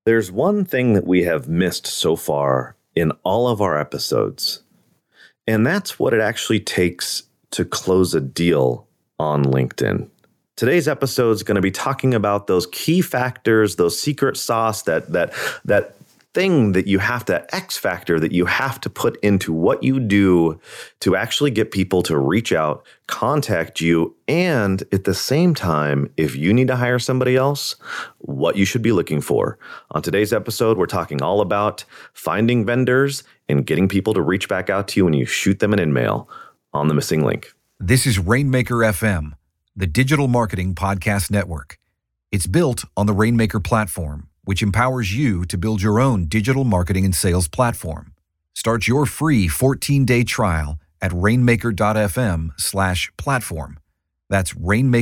There's one thing that we have missed so far in all of our episodes, and that's what it actually takes to close a deal on LinkedIn. Today's episode is going to be talking about those key factors, those secret sauce, that thing that you have to, X factor that you have to put into what you do to actually get people to reach out, contact you, and at the same time, if you need to hire somebody else, what you should be looking for. On today's episode, we're talking all about finding vendors and getting people to reach back out to you when you shoot them an InMail on The Missing Link. This is Rainmaker FM, the digital marketing podcast network. It's built on the Rainmaker platform, which empowers you to build your own digital marketing and sales platform. Start your free 14-day trial at rainmaker.fm/platform. That's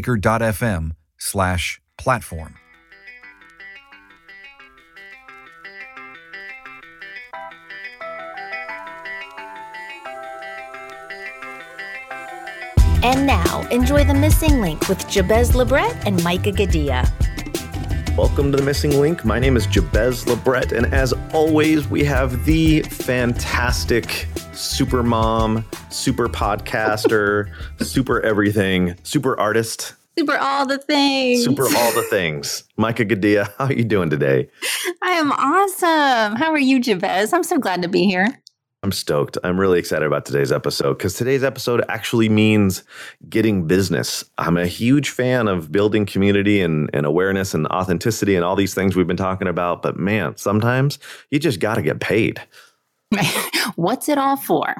rainmaker.fm/platform. And now, enjoy The Missing Link with Jabez Labret and Micah Gaddia. Welcome to The Missing Link. My name is Jabez Labret, and as always, we have the fantastic super mom, super podcaster, super everything, super artist. Super all the things. Micah Gaddia, how are you doing today? I am awesome. How are you, Jabez? I'm so glad to be here. I'm stoked. I'm really excited about today's episode because today's episode actually means getting business. I'm a huge fan of building community and awareness and authenticity and all these things we've been talking about. But man, sometimes you just got to get paid. What's it all for?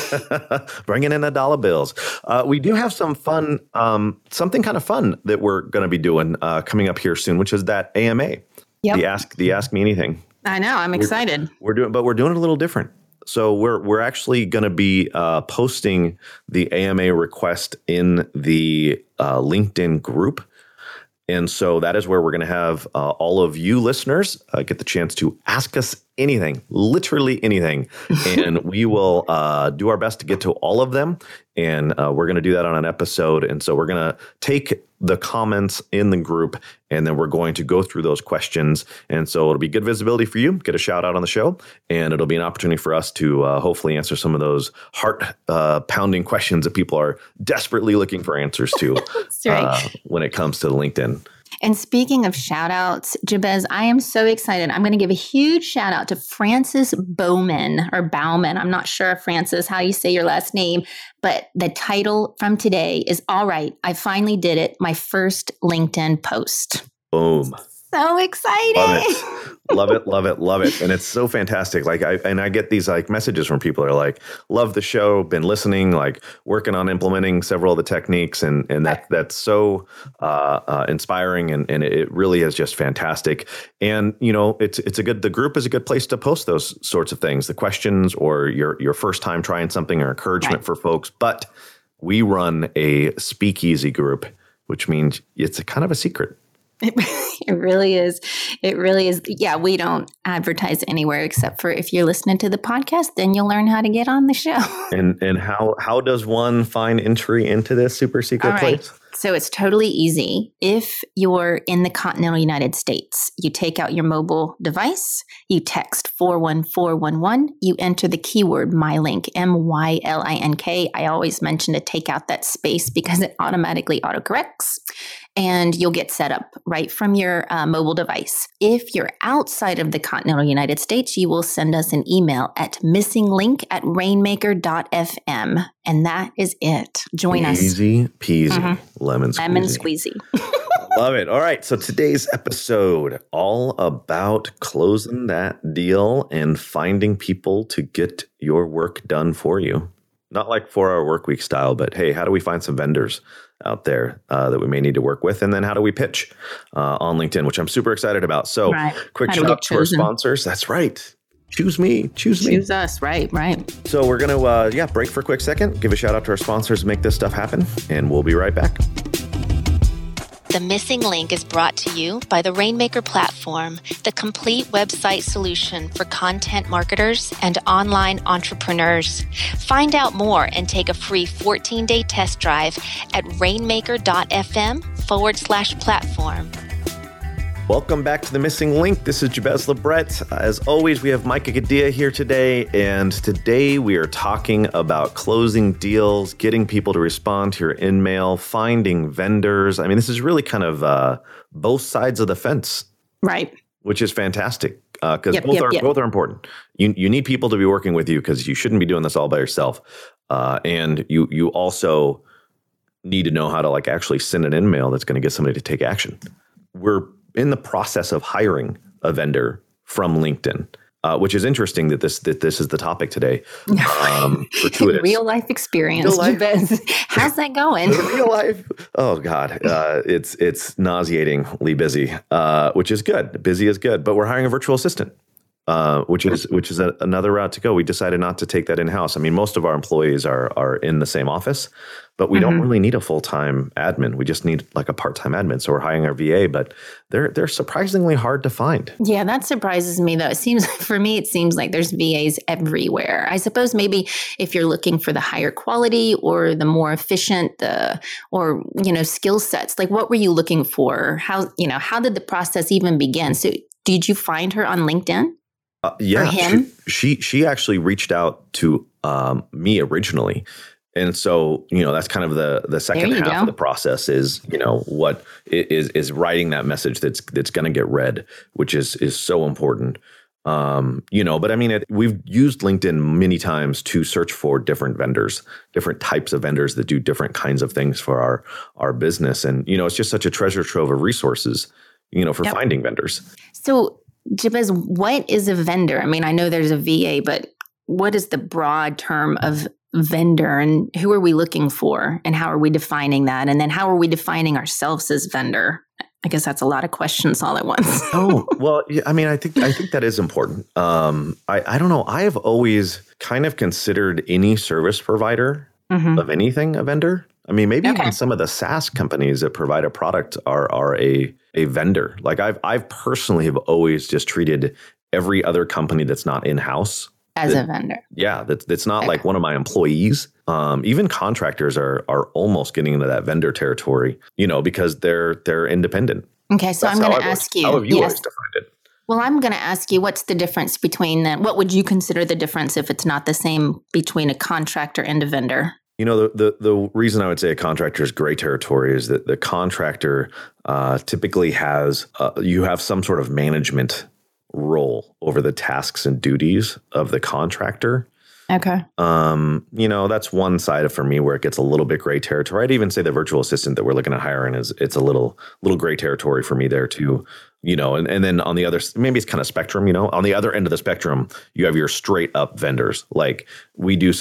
Bringing in the dollar bills. We do have some fun, something kind of fun that we're going to be doing coming up here soon, which is that AMA. Yep. The Ask Me Anything. I know. I'm excited. We're doing it a little different. So we're actually going to be posting the AMA request in the LinkedIn group. And so that is where we're going to have all of you listeners get the chance to ask us anything, literally anything. And we will do our best to get to all of them. And we're going to do that on an episode. And so we're going to take the comments in the group, and then we're going to go through those questions. And so it'll be good visibility for you, get a shout out on the show, and it'll be an opportunity for us to hopefully answer some of those heart-pounding questions that people are desperately looking for answers to. That's right. When it comes to LinkedIn. And speaking of shout outs, Jabez, I am so excited. I'm going to give a huge shout out to Francis Bowman or Bauman. I'm not sure, Francis, how you say your last name, but the title from today is All Right, I Finally Did It, my first LinkedIn post. Boom. So excited. Love it. And it's so fantastic. I get these messages from people that are like, love the show, been listening, working on implementing several of the techniques. And that's so inspiring. And it really is just fantastic. And, the group is a good place to post those sorts of things, the questions or your first time trying something or encouragement for folks. But we run a speakeasy group, which means it's a kind of a secret. It really is. It really is. Yeah, we don't advertise anywhere except for if you're listening to the podcast, then you'll learn how to get on the show. And how does one find entry into this super secret place? So it's totally easy. If you're in the continental United States, you take out your mobile device, you text 41411, you enter the keyword MyLink, MYLINK. I always mention to take out that space because it automatically autocorrects. And you'll get set up right from your mobile device. If you're outside of the continental United States, you will send us an email at missinglink@rainmaker.fm. And that is it. Join us. Easy peasy, lemon squeezy. Love it. All right. So today's episode, all about closing that deal and finding people to get your work done for you. Not like 4-hour work week style, but hey, how do we find some vendors out there that we may need to work with? And then how do we pitch on LinkedIn, which I'm super excited about. So quick shout out to our sponsors. That's right. Choose me. Choose us. Right. So we're going to, break for a quick second, give a shout out to our sponsors, make this stuff happen, and we'll be right back. The Missing Link is brought to you by the Rainmaker platform, the complete website solution for content marketers and online entrepreneurs. Find out more and take a free 14-day test drive at rainmaker.fm/platform. Welcome back to The Missing Link. This is Jabez Labret. As always, we have Micah Gadea here today, and today we are talking about closing deals, getting people to respond to your in-mail, finding vendors. I mean, this is really kind of both sides of the fence. Right. Which is fantastic because both are important. You need people to be working with you because you shouldn't be doing this all by yourself. And you also need to know how to like actually send an in-mail that's going to get somebody to take action. We're in the process of hiring a vendor from LinkedIn, which is interesting that this is the topic today. Real life experience. Real life. How's that going? Real life. Oh God, it's nauseatingly busy, which is good. Busy is good, but we're hiring a virtual assistant. Which is another route to go. We decided not to take that in-house. I mean, most of our employees are in the same office, but we don't really need a full-time admin. We just need like a part-time admin. So we're hiring our VA, but they're surprisingly hard to find. Yeah, that surprises me though. It seems like there's VAs everywhere. I suppose maybe if you're looking for the higher quality or the more efficient, skill sets, like what were you looking for? How did the process even begin? So did you find her on LinkedIn? Yeah, him? She actually reached out to me originally. And so, that's kind of the second half of the process is, what is writing that message that's going to get read, which is so important. But I mean, we've used LinkedIn many times to search for different vendors, different types of vendors that do different kinds of things for our business. And, it's just such a treasure trove of resources, for finding vendors. So, Jabez, what is a vendor? I mean, I know there's a VA, but what is the broad term of vendor and who are we looking for and how are we defining that? And then how are we defining ourselves as vendor? I guess that's a lot of questions all at once. Oh, well, yeah, I mean, I think that is important. I don't know. I have always kind of considered any service provider of anything a vendor. I mean, maybe even some of the SaaS companies that provide a product are a vendor. Like I've personally have always just treated every other company that's not in-house as a vendor. Yeah, that's not like one of my employees. Even contractors are almost getting into that vendor territory, because they're independent. Okay, so I'm going to ask you. How have you always defined it? Well, I'm going to ask you, what's the difference between what would you consider the difference if it's not the same between a contractor and a vendor? The reason I would say a contractor is gray territory is that the contractor typically has you have some sort of management role over the tasks and duties of the contractor. Okay. That's one side for me where it gets a little bit gray territory. I'd even say the virtual assistant that we're looking at hiring it's a little gray territory for me there too. And then on the other, maybe it's kind of spectrum, on the other end of the spectrum, you have your straight up vendors. Like we do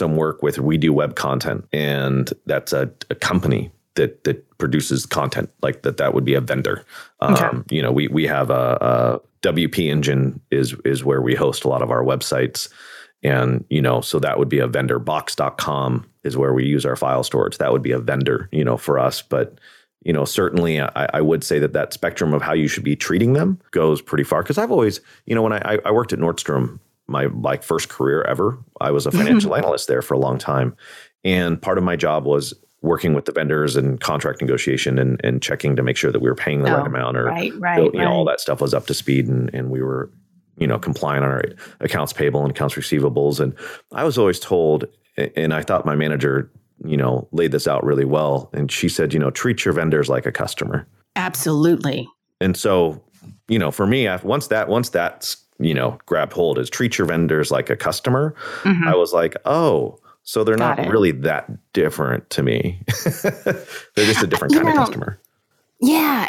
web content, and that's a company that produces content like that would be a vendor. Okay. We have a WP Engine is where we host a lot of our websites. And, so that would be a vendor. Box.com is where we use our file storage. That would be a vendor, for us. But, certainly I would say that spectrum of how you should be treating them goes pretty far. Because I've always, when I worked at Nordstrom, my first career ever, I was a financial analyst there for a long time. And part of my job was working with the vendors and contract negotiation and checking to make sure that we were paying the right amount or all that stuff was up to speed and we were compliant on our accounts payable and accounts receivables. And I was always told, and I thought my manager, laid this out really well. And she said, treat your vendors like a customer. Absolutely. And so, for me, once that's, grabbed hold is treat your vendors like a customer, I was like, oh, so they're not really that different to me. They're just a different kind of customer. Yeah.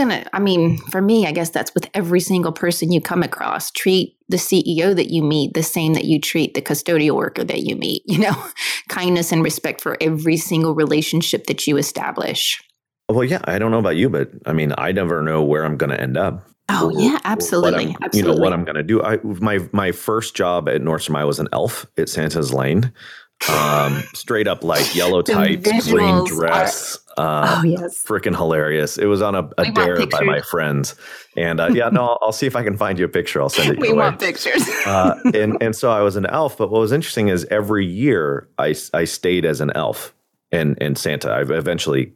And for me, I guess that's with every single person you come across. Treat the CEO that you meet the same that you treat the custodial worker that you meet, kindness and respect for every single relationship that you establish. Well, yeah, I don't know about you, but I never know where I'm going to end up. Oh, yeah, absolutely. What I'm going to do. My first job at Nordstrom, I was an elf at Santa's Lane. Straight up like yellow tights, green dress. Yes. Freaking hilarious. It was on a dare by my friends. And I'll see if I can find you a picture. I'll send it your way. We want pictures. and so I was an elf. But what was interesting is every year I stayed as an elf. and Santa. I eventually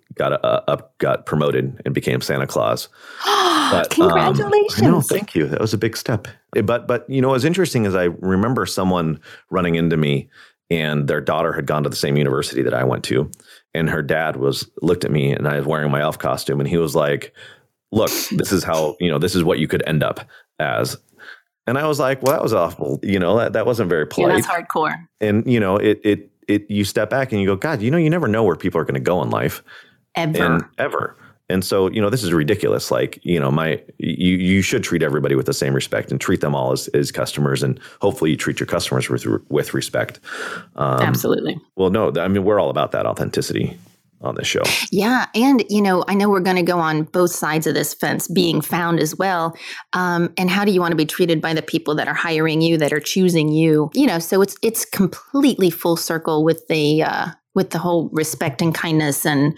got promoted and became Santa Claus. But, congratulations! No, thank you. That was a big step. But what's interesting is I remember someone running into me, and their daughter had gone to the same university that I went to, and her dad looked at me, and I was wearing my elf costume, and he was like, "Look, this is how this is what you could end up as." And I was like, "Well, that was awful. That wasn't very polite." Yeah, that's hardcore. And you step back and you go, God, you never know where people are going to go in life. Ever. And so, this is ridiculous. Like, you should treat everybody with the same respect and treat them all as customers. And hopefully you treat your customers with respect. Absolutely. Well, no, I mean, we're all about that authenticity on this show. Yeah. And, I know we're going to go on both sides of this fence, being found as well. And how do you want to be treated by the people that are hiring you, that are choosing you? So it's completely full circle with the whole respect and kindness and,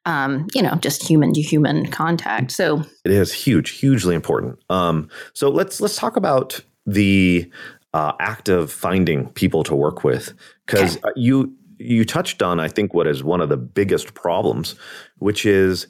just human to human contact. So it is hugely important. So let's talk about the act of finding people to work with, because you touched on, I think, what is one of the biggest problems, which is,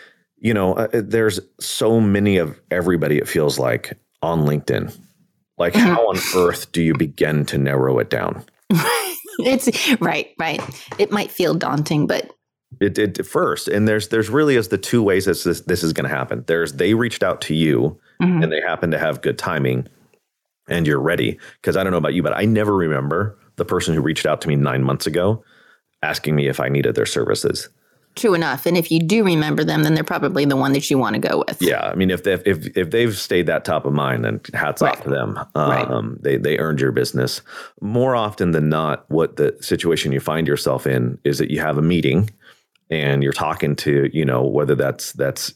there's so many of everybody, it feels like, on LinkedIn. Like, how on earth do you begin to narrow it down? It's right. It might feel daunting, but it first, and there's really is the two ways this is going to happen. They reached out to you, and they happen to have good timing, and you're ready. Because I don't know about you, but I never remember the person who reached out to me 9 months ago asking me if I needed their services. True enough. And if you do remember them, then they're probably the one that you want to go with. Yeah. I mean, if they've stayed that top of mind, then hats off to them. They earned your business. More often than not, what the situation you find yourself in is that you have a meeting and you're talking to, whether that's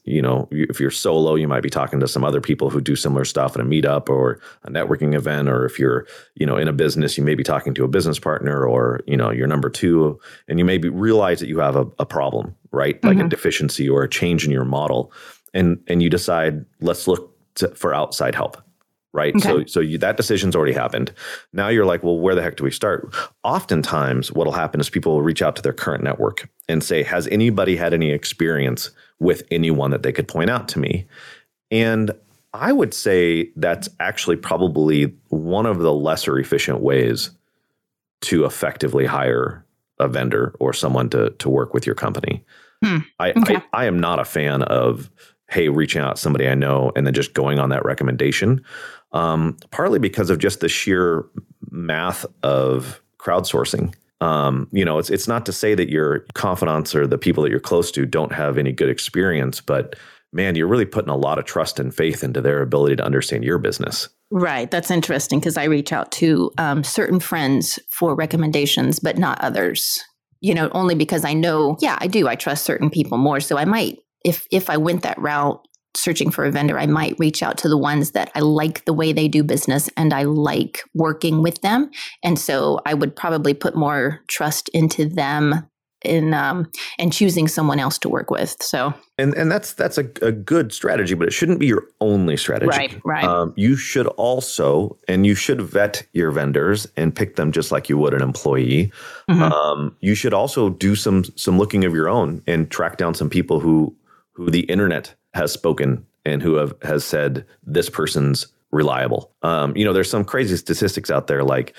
if you're solo, you might be talking to some other people who do similar stuff at a meetup or a networking event, or if you're, in a business, you may be talking to a business partner or, your number two, and you maybe realize that you have a problem, right? Like a deficiency or a change in your model. And you decide, let's look for outside help. Right. Okay. So that decision's already happened. Now you're like, well, where the heck do we start? Oftentimes what'll happen is people will reach out to their current network and say, has anybody had any experience with anyone that they could point out to me? And I would say that's actually probably one of the lesser efficient ways to effectively hire a vendor or someone to work with your company. I am not a fan of, hey, reaching out to somebody I know and then just going on that recommendation. Partly because of just the sheer math of crowdsourcing. It's not to say that your confidants or the people that you're close to don't have any good experience, but man, you're really putting a lot of trust and faith into their ability to understand your business. Right. That's interesting because I reach out to certain friends for recommendations, but not others, only because I know, I do. I trust certain people more. So I might, if I went that route, searching for a vendor, I might reach out to the ones that I like the way they do business and I like working with them. And so I would probably put more trust into them in choosing someone else to work with. So and that's a good strategy, but it shouldn't be your only strategy. Right. You should also, and you should vet your vendors and pick them just like you would an employee. You should also do some looking of your own and track down some people who the internet has spoken and who has said this person's reliable. There's some crazy statistics out there, like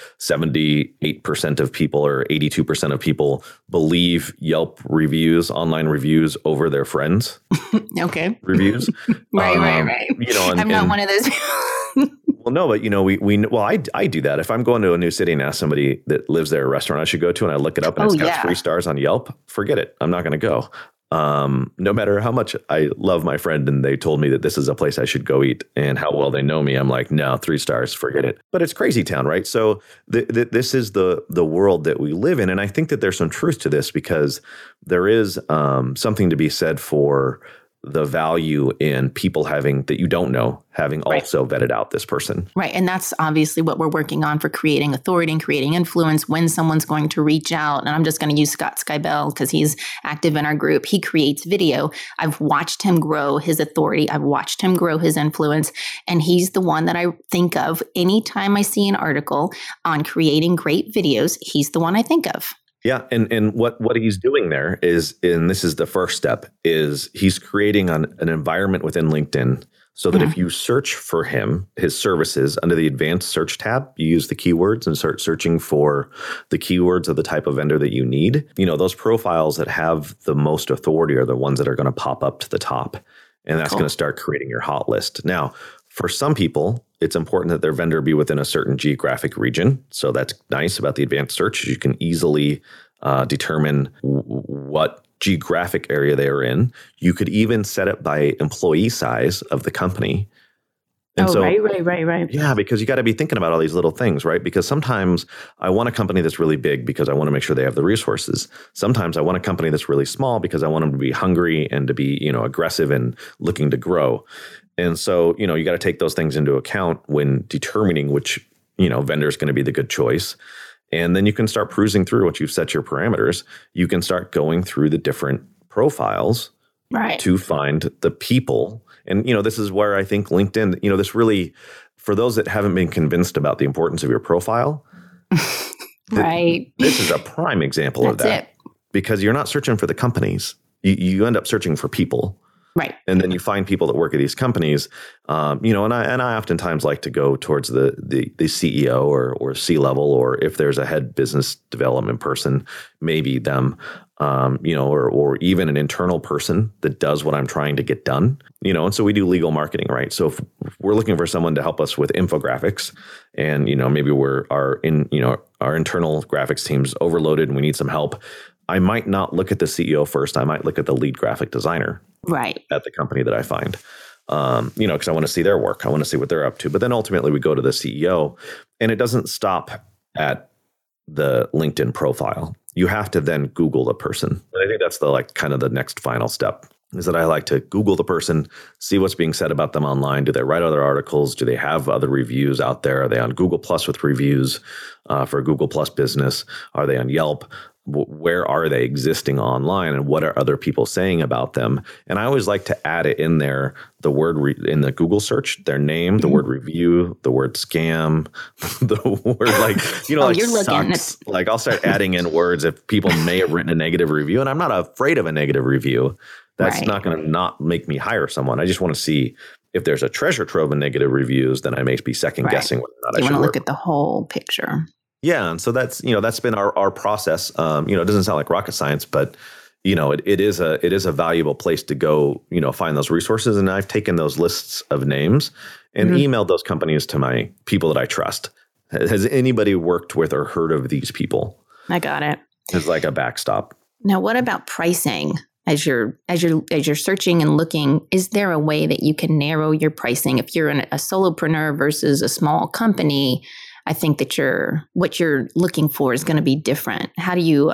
78% of people or 82% of people believe Yelp reviews, online reviews, over their friends. Okay. Reviews. Right. I'm not one of those. Well, no, but I do that. If I'm going to a new city and ask somebody that lives there a restaurant I should go to, and I look it up and it's got 3 stars on Yelp, forget it. I'm not going to go. No matter how much I love my friend and they told me that this is a place I should go eat and how well they know me, I'm like, no, 3 stars, forget it. But it's crazy town, right? So this is the world that we live in. And I think that there's some truth to this because there is something to be said for the value in people that you don't know, having also vetted out this person. Right. And that's obviously what we're working on for creating authority and creating influence when someone's going to reach out. And I'm just going to use Scott Skybell because he's active in our group. He creates video. I've watched him grow his authority. I've watched him grow his influence. And he's the one that I think of anytime I see an article on creating great videos. He's the one I think of. Yeah. And what he's doing there is, and this is the first step, is he's creating an environment within LinkedIn so that if you search for his services under the advanced search tab, you use the keywords and start searching for the keywords of the type of vendor that you need. Those profiles that have the most authority are the ones that are going to pop up to the top. And that's going to start creating your hot list. Now, for some people, it's important that their vendor be within a certain geographic region. So that's nice about the advanced search. You can easily determine what geographic area they are in. You could even set it by employee size of the company. And right. Yeah, because you got to be thinking about all these little things, right? Because sometimes I want a company that's really big because I want to make sure they have the resources. Sometimes I want a company that's really small because I want them to be hungry and to be, aggressive and looking to grow. And so, you got to take those things into account when determining which, vendor is going to be the good choice. And then you can start cruising through once you've set your parameters. You can start going through the different profiles to find the people. And, this is where I think LinkedIn, this really, for those that haven't been convinced about the importance of your profile, this is a prime example of that. Because you're not searching for the companies. You end up searching for people. Right. And then you find people that work at these companies, and I oftentimes like to go towards the CEO or C-level, or if there's a head business development person, maybe them, or even an internal person that does what I'm trying to get done, and so we do legal marketing, right? So if we're looking for someone to help us with infographics and, maybe our internal graphics team's overloaded and we need some help, I might not look at the CEO first. I might look at the lead graphic designer at the company that I find, because I want to see their work. I want to see what they're up to. But then ultimately we go to the CEO, and it doesn't stop at the LinkedIn profile. You have to then Google the person. And I think that's kind of the next final step, is that I like to Google the person, see what's being said about them online. Do they write other articles? Do they have other reviews out there? Are they on Google Plus with reviews for Google Plus Business? Are they on Yelp? Where are they existing online, and what are other people saying about them? And I always like to add it in there, the word in the Google search, their name, the word review, the word scam, the word sucks. I'll start adding in words if people may have written a negative review, and I'm not afraid of a negative review. That's not going to not make me hire someone. I just want to see if there's a treasure trove of negative reviews, then I may be second guessing whether or not I should. You want to look at the whole picture. Yeah. And so that's been our process. It doesn't sound like rocket science, but, it is a valuable place to go, find those resources. And I've taken those lists of names and emailed those companies to my people that I trust. Has anybody worked with or heard of these people? I got it. It's like a backstop. Now, what about pricing? As you're searching and looking, is there a way that you can narrow your pricing? If you're a solopreneur versus a small company, I think that what you're looking for is going to be different. How do you,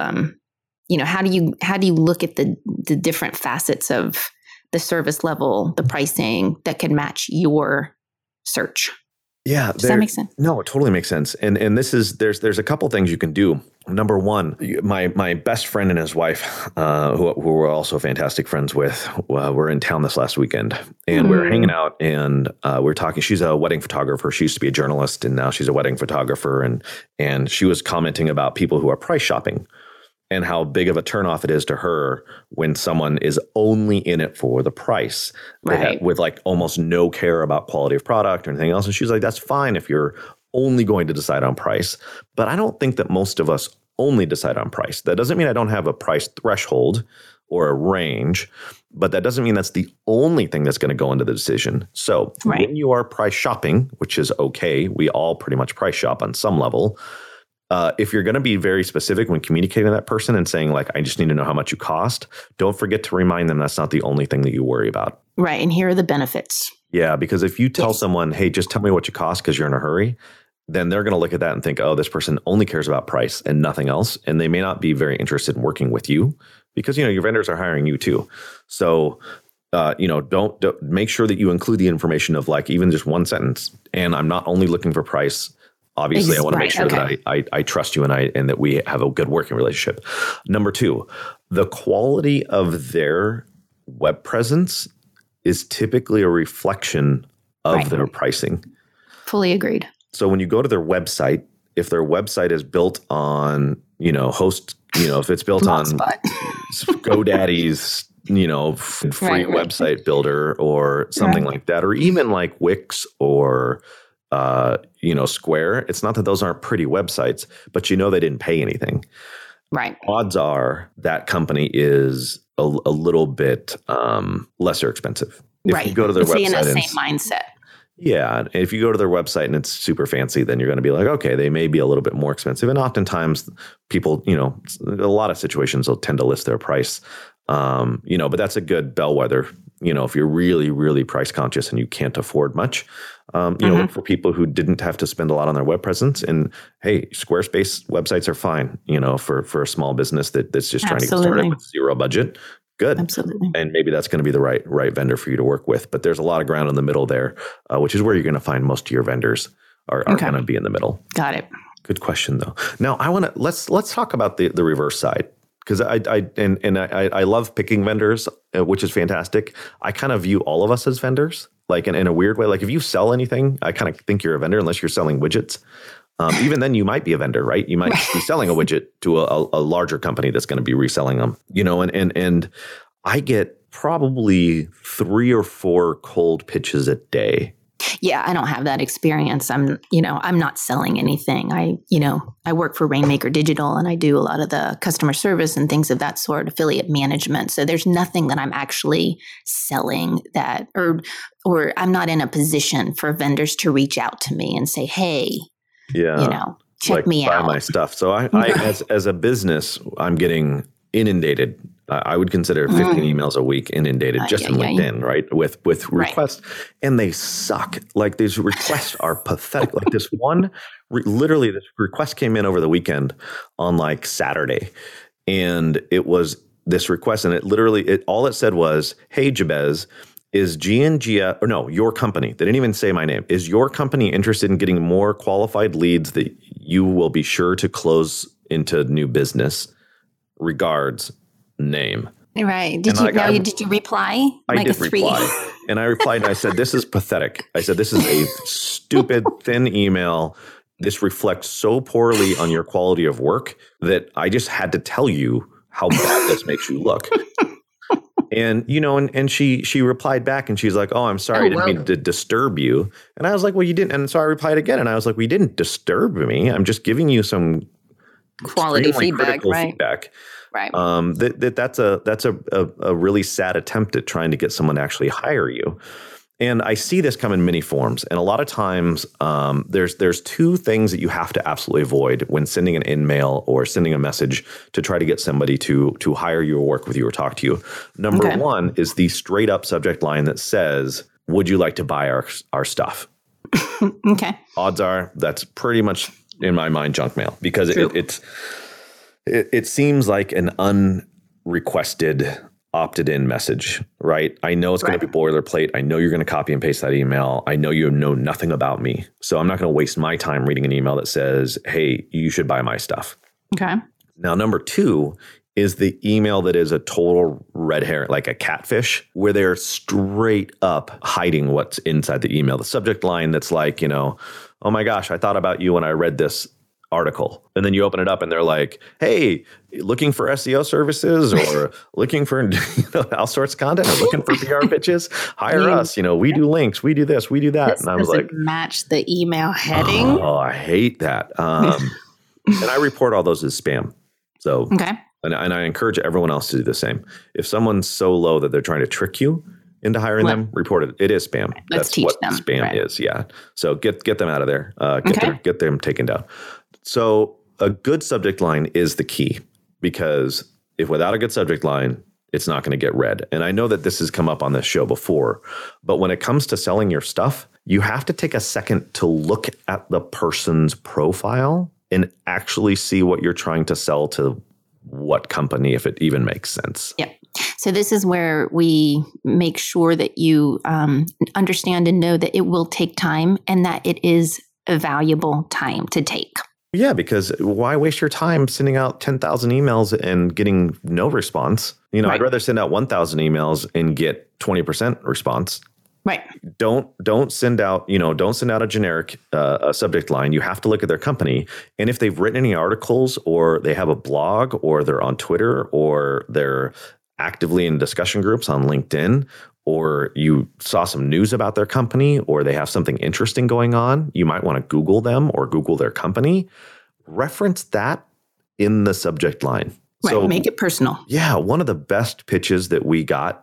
how do you look at the different facets of the service level, the pricing that can match your search? Yeah. Does that make sense? No, it totally makes sense. And this is, there's a couple things you can do. Number one, my best friend and his wife, who we're also fantastic friends with, were in town this last weekend, and we were hanging out, and we were talking. She's a wedding photographer. She used to be a journalist, and now she's a wedding photographer. And she was commenting about people who are price shopping and how big of a turnoff it is to her when someone is only in it for the price, with almost no care about quality of product or anything else. And she's like, that's fine if you're only going to decide on price. But I don't think that most of us only decide on price. That doesn't mean I don't have a price threshold or a range, but that doesn't mean that's the only thing that's going to go into the decision. So when you are price shopping, which is okay, we all pretty much price shop on some level. If you're going to be very specific when communicating to that person and saying, I just need to know how much you cost, don't forget to remind them that's not the only thing that you worry about. Right. And here are the benefits. Yeah. Because if you tell someone, hey, just tell me what you cost because you're in a hurry, then they're going to look at that and think, oh, this person only cares about price and nothing else. And they may not be very interested in working with you because, your vendors are hiring you too. So, don't make sure that you include the information of even just one sentence. And I'm not only looking for price. Obviously, I want to make sure that I trust you and that we have a good working relationship. Number two, the quality of their web presence is typically a reflection of their pricing. Fully agreed. So when you go to their website, if their website is built on, if it's built on GoDaddy's, free website builder or something like that, or even like Wix or, Square. It's not that those aren't pretty websites, but they didn't pay anything. Right. Odds are that company is a little bit lesser expensive. If you go to their website, in the same mindset. Yeah. If you go to their website and it's super fancy, then you're going to be like, okay, they may be a little bit more expensive. And oftentimes people, a lot of situations will tend to list their price, but that's a good bellwether, if you're really, really price conscious and you can't afford much, look for people who didn't have to spend a lot on their web presence. And hey, Squarespace websites are fine, for a small business that's just trying to get started with zero budget. Good. Absolutely. And maybe that's going to be the right vendor for you to work with. But there's a lot of ground in the middle there, which is where you're going to find most of your vendors are going to be in the middle. Got it. Good question, though. Now, let's talk about the reverse side, because I love picking vendors, which is fantastic. I kind of view all of us as vendors, like in a weird way. Like if you sell anything, I kind of think you're a vendor unless you're selling widgets. Even then you might be a vendor, right? You might be selling a widget to a larger company that's going to be reselling them, and I get probably 3 or 4 cold pitches a day. Yeah, I don't have that experience. I'm not selling anything. I work for Rainmaker Digital and I do a lot of the customer service and things of that sort, affiliate management. So there's nothing that I'm actually selling that, or I'm not in a position for vendors to reach out to me and say, hey, check me out. Buy my stuff. So I as a business, I'm getting inundated. I would consider 15 emails a week inundated just in LinkedIn, right? With requests, and they suck. Like these requests are pathetic. Like this one, literally, this request came in over the weekend on like Saturday, and it was this request, and all it said was, "Hey Jabez, is G&G, or no, your company, they didn't even say my name, is your company interested in getting more qualified leads that you will be sure to close into new business? Regards, name." Right. Did you reply? I did reply. And I replied and I said, this is pathetic. I said, this is a stupid, thin email. This reflects so poorly on your quality of work that I just had to tell you how bad this makes you look. And, and she replied back and she's like, oh, I'm sorry. I didn't mean to disturb you. And I was like, well, you didn't. And so I replied again. And I was like, well, you didn't disturb me. I'm just giving you some quality feedback. Right. That's a really sad attempt at trying to get someone to actually hire you. And I see this come in many forms. And a lot of times there's 2 things that you have to absolutely avoid when sending an in-mail or sending a message to try to get somebody to hire you or work with you or talk to you. Number 1 is the straight up subject line that says, would you like to buy our stuff? Okay. Odds are that's pretty much, in my mind, junk mail, because it seems like an unrequested opted in message, right? I know it's going to be boilerplate. I know you're going to copy and paste that email. I know you know nothing about me. So I'm not going to waste my time reading an email that says, hey, you should buy my stuff. Okay. Now, number 2 is the email that is a total red herring, like a catfish, where they're straight up hiding what's inside the email. The subject line that's like, oh my gosh, I thought about you when I read this article. And then you open it up and they're like, hey, looking for SEO services or looking for outsourced content or looking for PR pitches, hire us. We do links, we do this, we do that. And I was like, match the email heading. Oh, I hate that. And I report all those as spam. So, and I encourage everyone else to do the same. If someone's so low that they're trying to trick you into hiring them, report it. It is spam. That's what them. Spam is. Yeah. So get them out of there. Get them taken down. So a good subject line is the key, because if without a good subject line, it's not going to get read. And I know that this has come up on this show before, but when it comes to selling your stuff, you have to take a second to look at the person's profile and actually see what you're trying to sell to what company, if it even makes sense. Yep. So this is where we make sure that you understand and know that it will take time and that it is a valuable time to take. Yeah, because why waste your time sending out 10,000 emails and getting no response? I'd rather send out 1,000 emails and get 20% response. Right. Don't send out a generic subject line. You have to look at their company. And if they've written any articles or they have a blog or they're on Twitter or they're actively in discussion groups on LinkedIn, or you saw some news about their company or they have something interesting going on, you might want to Google them or Google their company. Reference that in the subject line. Right. So, make it personal. Yeah. One of the best pitches that we got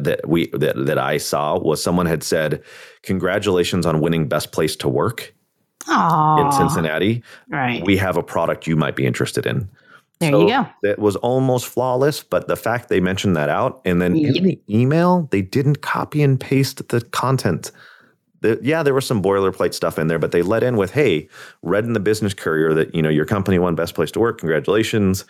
that I saw was someone had said, "Congratulations on winning Best Place to Work in Cincinnati. Right. We have a product you might be interested in." There you go. That was almost flawless, but the fact they mentioned that out and then in the email, they didn't copy and paste the content. There was some boilerplate stuff in there, but they let in with, "Hey, read in the Business Courier that, your company won Best Place to Work. Congratulations.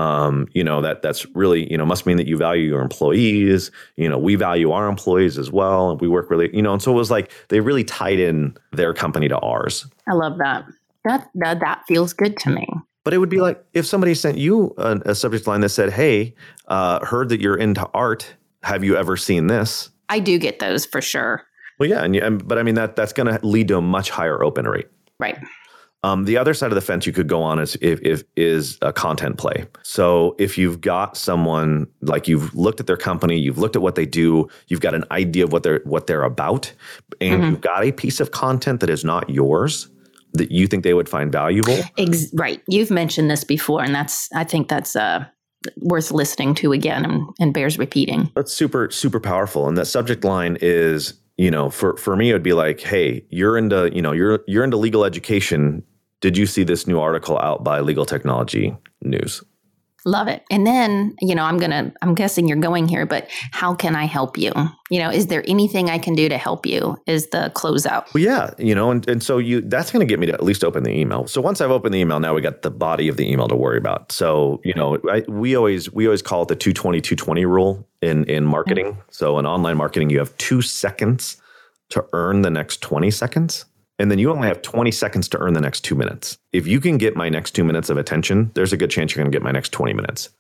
That's really, must mean that you value your employees. We value our employees as well. And we work really, and so it was like they really tied in their company to ours." I love that. That feels good to me. But it would be like if somebody sent you a subject line that said, "Hey, heard that you're into art. Have you ever seen this?" I do get those for sure. Well, yeah, but I mean that's going to lead to a much higher open rate. Right. The other side of the fence you could go on is a content play. So if you've got someone like you've looked at their company, you've looked at what they do, you've got an idea of what they're about, and you've got a piece of content that is not yours that you think they would find valuable. Right. You've mentioned this before, and I think that's worth listening to again and bears repeating. That's super, super powerful. And that subject line is, for me, it would be like, "Hey, you're into legal education. Did you see this new article out by Legal Technology News?" Love it. And then, I'm guessing you're going here, but how can I help you? Is there anything I can do to help you is the closeout. Well, yeah, and so that's going to get me to at least open the email. So once I've opened the email, now we got the body of the email to worry about. So, we always call it the 220-220 rule in marketing. Mm-hmm. So in online marketing, you have 2 seconds to earn the next 20 seconds. And then you only have 20 seconds to earn the next 2 minutes. If you can get my next 2 minutes of attention, there's a good chance you're going to get my next 20 minutes.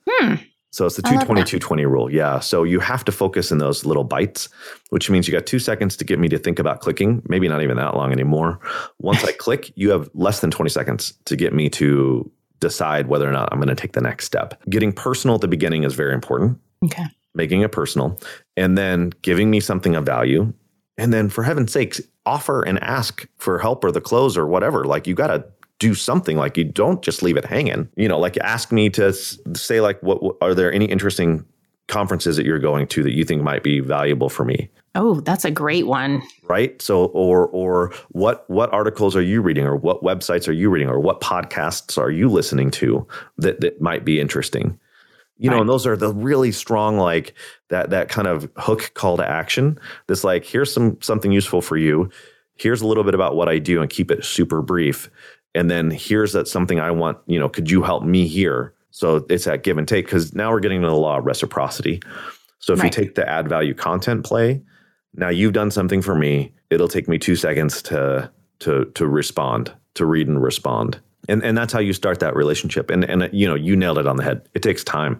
So it's the 220-220 rule. Yeah. So you have to focus in those little bites, which means you got 2 seconds to get me to think about clicking. Maybe not even that long anymore. Once I click, you have less than 20 seconds to get me to decide whether or not I'm going to take the next step. Getting personal at the beginning is very important. Okay. Making it personal. And then giving me something of value. And then for heaven's sakes, offer and ask for help or the close or whatever. Like you got to do something. Like you don't just leave it hanging. Like ask me to say like, what are there any interesting conferences that you're going to that you think might be valuable for me? Oh, that's a great one. Right. So, or what articles are you reading or what websites are you reading or what podcasts are you listening to that might be interesting? Right. And those are the really strong, like that kind of hook call to action. This like, here's something useful for you. Here's a little bit about what I do and keep it super brief. And then here's something I want, could you help me here? So it's that give and take because now we're getting to the law of reciprocity. So if you take the add value content play, now you've done something for me. It'll take me 2 seconds to respond, to read and respond. And that's how you start that relationship. And you nailed it on the head. It takes time.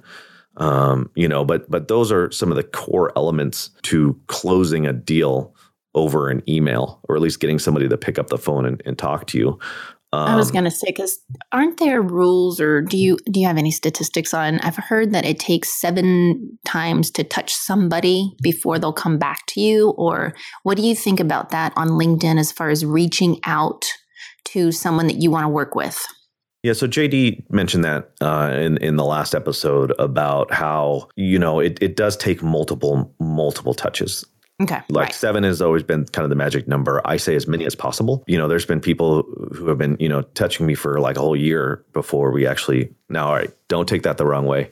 But those are some of the core elements to closing a deal over an email, or at least getting somebody to pick up the phone and talk to you. I was going to say, because aren't there rules, or do you have any statistics on? I've heard that it takes 7 times to touch somebody before they'll come back to you. Or what do you think about that on LinkedIn as far as reaching out to someone that you want to work with? Yeah, so JD mentioned that in the last episode about how it does take multiple touches. Okay. Like 7 has always been kind of the magic number. I say as many as possible. There's been people who have been, touching me for like a whole year before we actually. Now, all right, don't take that the wrong way.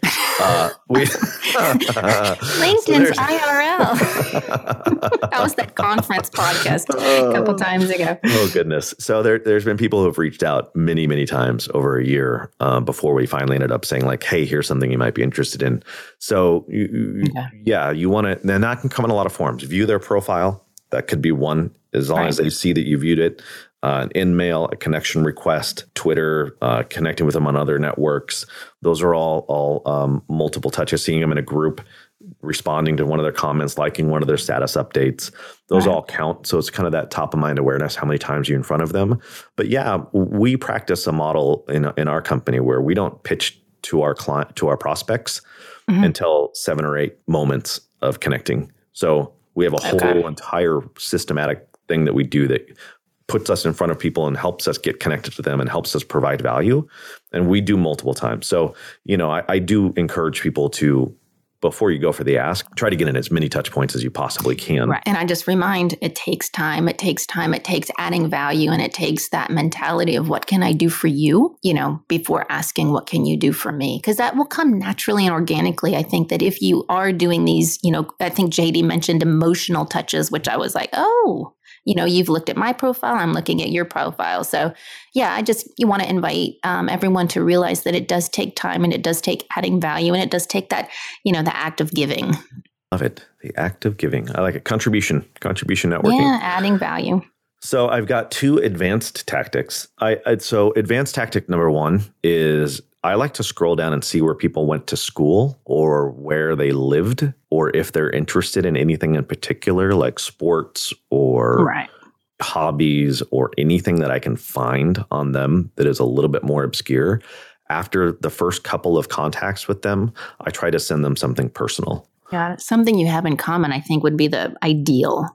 LinkedIn's IRL. That was that conference podcast a couple times ago. Oh, goodness. So there's been people who have reached out many, many times over a year before we finally ended up saying like, hey, here's something you might be interested in. So you want to, then that can come in a lot of forms. View their profile. That could be one, as long as they see that you viewed it. An in-mail, a connection request, Twitter, connecting with them on other networks. Those are all multiple touches, seeing them in a group, responding to one of their comments, liking one of their status updates. Those all count. So it's kind of that top of mind awareness, how many times you're in front of them. But yeah, we practice a model in our company where we don't pitch to our client, to our prospects until 7 or 8 moments of connecting. So we have a whole entire systematic thing that we do that puts us in front of people and helps us get connected to them and helps us provide value. And we do multiple times. So, I do encourage people to, before you go for the ask, try to get in as many touch points as you possibly can. Right. And I just remind, it takes time. It takes adding value, and it takes that mentality of what can I do for you, before asking what can you do for me? Because that will come naturally and organically. I think that if you are doing these, I think JD mentioned emotional touches, which I was like, oh, you've looked at my profile, I'm looking at your profile. So yeah, you want to invite everyone to realize that it does take time, and it does take adding value, and it does take that, the act of giving. Love it. The act of giving. I like it. Contribution networking. Yeah, adding value. So I've got 2 advanced tactics. So advanced tactic number 1 is I like to scroll down and see where people went to school or where they lived, or if they're interested in anything in particular, like sports or hobbies or anything that I can find on them that is a little bit more obscure. After the first couple of contacts with them, I try to send them something personal. Yeah, something you have in common, I think, would be the ideal.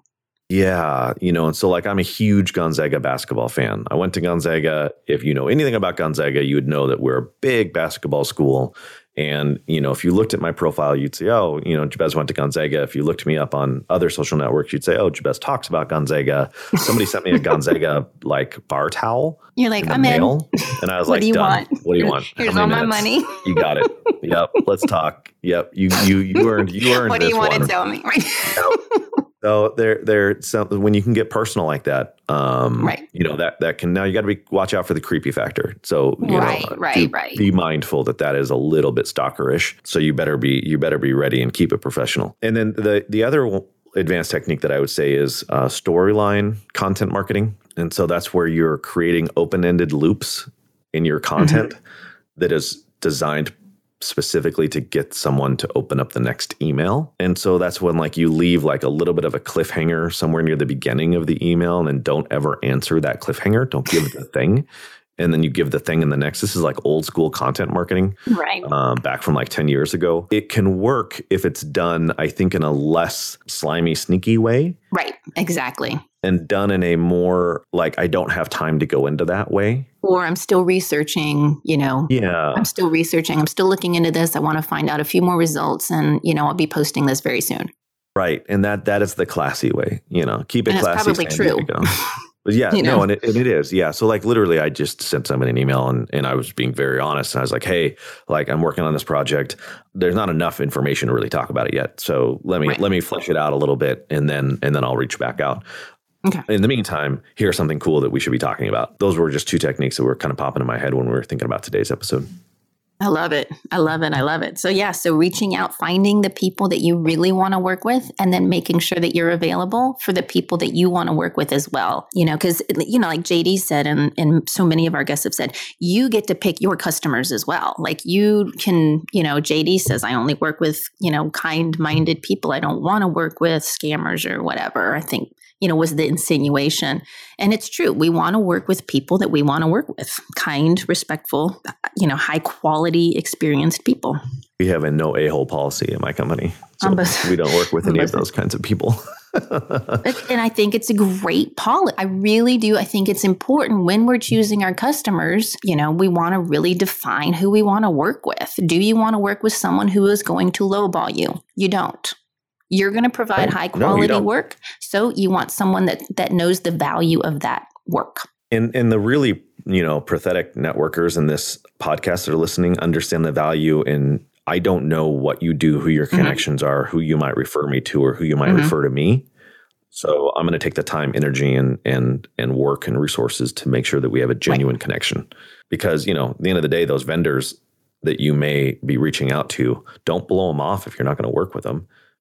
Yeah, and so I'm a huge Gonzaga basketball fan. I went to Gonzaga. If you know anything about Gonzaga, you would know that we're a big basketball school. And, if you looked at my profile, you'd say, oh, Jabez went to Gonzaga. If you looked me up on other social networks, you'd say, oh, Jabez talks about Gonzaga. Somebody sent me a Gonzaga bar towel. You're like, I'm in. And I was what like, done. What do you want? Here's all my money. You got it. Yep. Let's talk. Yep. You earned what do you want to tell me? Right. Yep. So when you can get personal like that, that can, now you got to watch out for the creepy factor. So be mindful that is a little bit stalkerish. So you better be ready and keep it professional. And then the other advanced technique that I would say is storyline content marketing. And so that's where you're creating open-ended loops in your content that is designed specifically to get someone to open up the next email. And so that's when you leave a little bit of a cliffhanger somewhere near the beginning of the email, and then don't ever answer that cliffhanger. Don't give the thing. And then you give the thing in the next. This is old school content marketing, right? Back from 10 years ago. It can work if it's done, I think, in a less slimy, sneaky way. Right, exactly. And done in a more I don't have time to go into that way. Or I'm still researching, Yeah. I'm still researching. I'm still looking into this. I want to find out a few more results, and, I'll be posting this very soon. Right. And that is the classy way, keep it and classy. It's probably true. But yeah, no, and it is. Yeah. So literally I just sent someone an email and I was being very honest. And I was like, hey, I'm working on this project. There's not enough information to really talk about it yet. So let me flesh it out a little bit, and then I'll reach back out. Okay. In the meantime, here's something cool that we should be talking about. Those were just 2 techniques that were kind of popping in my head when we were thinking about today's episode. I love it. I love it. I love it. So yeah, so reaching out, finding the people that you really want to work with, and then making sure that you're available for the people that you want to work with as well. Because, like JD said, and so many of our guests have said, you get to pick your customers as well. You can, JD says, I only work with, kind-minded people. I don't want to work with scammers or whatever, I think, was the insinuation. And it's true. We want to work with people that we want to work with. Kind, respectful, high quality, experienced people. We have a no a-hole policy in my company. So we don't work with any of those kinds of people. And I think it's a great policy. I really do. I think it's important when we're choosing our customers, we want to really define who we want to work with. Do you want to work with someone who is going to lowball you? You don't. You're going to provide high quality work. So you want someone that knows the value of that work. And the really, pathetic networkers in this podcast that are listening understand the value in, I don't know what you do, who your connections are, who you might refer me to, or who you might refer to me. So I'm going to take the time, energy, and work and resources to make sure that we have a genuine connection. Because, at the end of the day, those vendors that you may be reaching out to, don't blow them off if you're not going to work with them.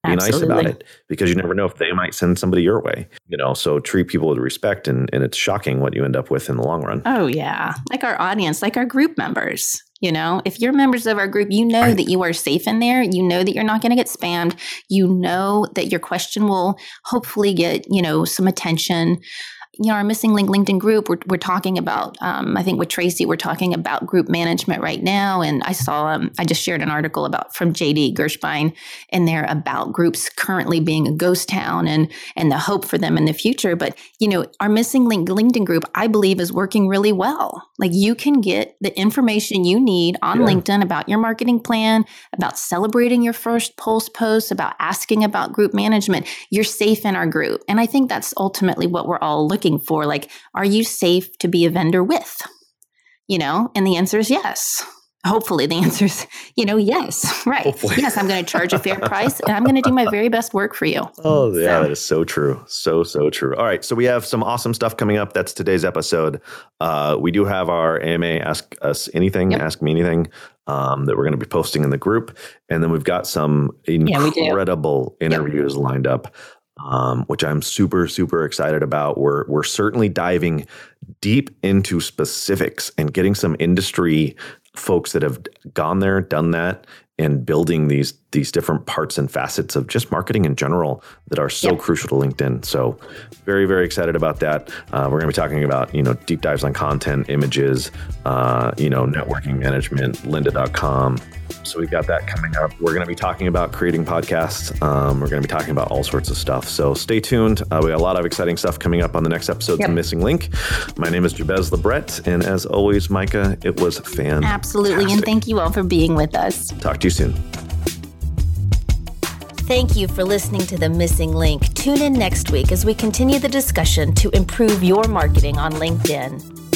Be nice about it, because you never know if they might send somebody your way, so treat people with respect, and it's shocking what you end up with in the long run. Oh, yeah. Like our audience, like our group members. If you're members of our group, Right. that you are safe in there. You know that you're not going to get spammed. You know that your question will hopefully get, some attention. Our Missing Link LinkedIn group, we're talking about, I think with Tracy, we're talking about group management right now. And I saw, I just shared an article from JD Gershbein in there about groups currently being a ghost town and the hope for them in the future. But, our Missing Link LinkedIn group, I believe, is working really well. Like, you can get the information you need on LinkedIn about your marketing plan, about celebrating your first Pulse post, about asking about group management. You're safe in our group. And I think that's ultimately what we're all looking for. Like, are you safe to be a vendor with? And the answer is yes. Hopefully the answer is, yes. Right. Hopefully. Yes, I'm going to charge a fair price, and I'm going to do my very best work for you. Oh, yeah, that is so true. So true. All right. So we have some awesome stuff coming up. That's today's episode. We do have our AMA Ask Us Anything, Ask Me Anything, that we're going to be posting in the group. And then we've got some incredible interviews lined up, which I'm super, super excited about. We're certainly diving deep into specifics and getting some industry folks that have gone there, done that, and building these different parts and facets of just marketing in general that are so crucial to LinkedIn. So very, very excited about that. We're going to be talking about, deep dives on content, images, networking management, lynda.com. So we've got that coming up. We're going to be talking about creating podcasts. We're going to be talking about all sorts of stuff. So stay tuned. We got a lot of exciting stuff coming up on the next episode of Missing Link. My name is Jabez Lebret. And as always, Micah, it was fantastic. Absolutely. And thank you all for being with us. Talk to you soon. Thank you for listening to The Missing Link. Tune in next week as we continue the discussion to improve your marketing on LinkedIn.